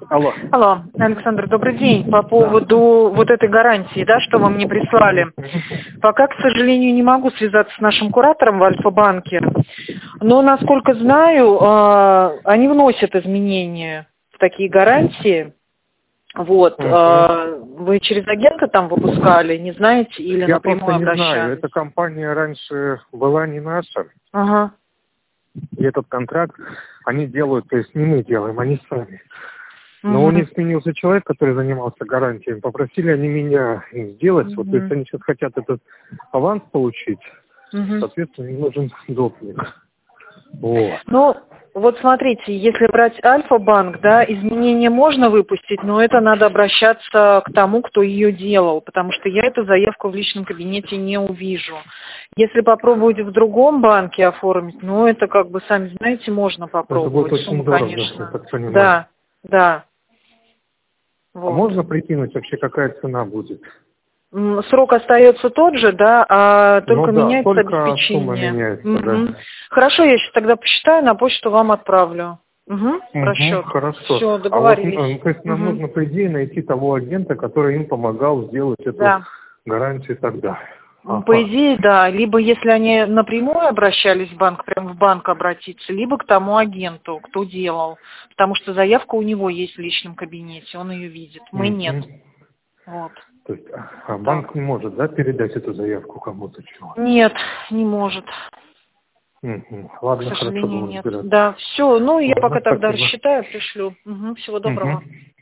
Алло. Алло, Александр, добрый день. По поводу вот этой гарантии, да, что вы мне прислали. Пока, к сожалению, не могу связаться с нашим куратором в Альфа-банке, но, насколько знаю, они вносят изменения в такие гарантии. Вот. Вы через агента там выпускали, не знаете, или Я напрямую просто не обращались? знаю. Эта компания раньше была не наша. Ага. И этот контракт они делают, то есть не мы делаем, они сами. Но у них сменился человек, который занимался гарантиями. Попросили они меня сделать. Вот, то есть они сейчас хотят этот аванс получить. Соответственно, им нужен допник. Вот. Ну, вот смотрите, если брать Альфа-банк, да, изменения можно выпустить, но это надо обращаться к тому, кто ее делал, потому что я эту заявку в личном кабинете не увижу. Если попробовать в другом банке оформить, ну, это как бы, сами знаете, можно попробовать. Это будет очень дорого, конечно. Я так понимаю. Да, да. Вот. А можно прикинуть вообще, какая цена будет? Срок остается тот же, да, а только меняется только обеспечение. сумма меняется, да. Хорошо, я сейчас тогда посчитаю, на почту вам отправлю. Расчет. Хорошо. Все, А договорились. вот, то есть нам нужно, по идее, найти того агента, который им помогал сделать эту гарантию тогда. По идее, да. Либо если они напрямую обращались в банк, прям в банк обратиться, либо к тому агенту, кто делал. Потому что заявка у него есть в личном кабинете, он ее видит. Мы нет. Вот. То есть, банк не может, да, передать эту заявку кому-то? Чего? Нет, не может. Ладно, к сожалению, хорошо, нет. Да, все. Ну, я пока тогда спасибо. рассчитаю, пришлю. Всего доброго.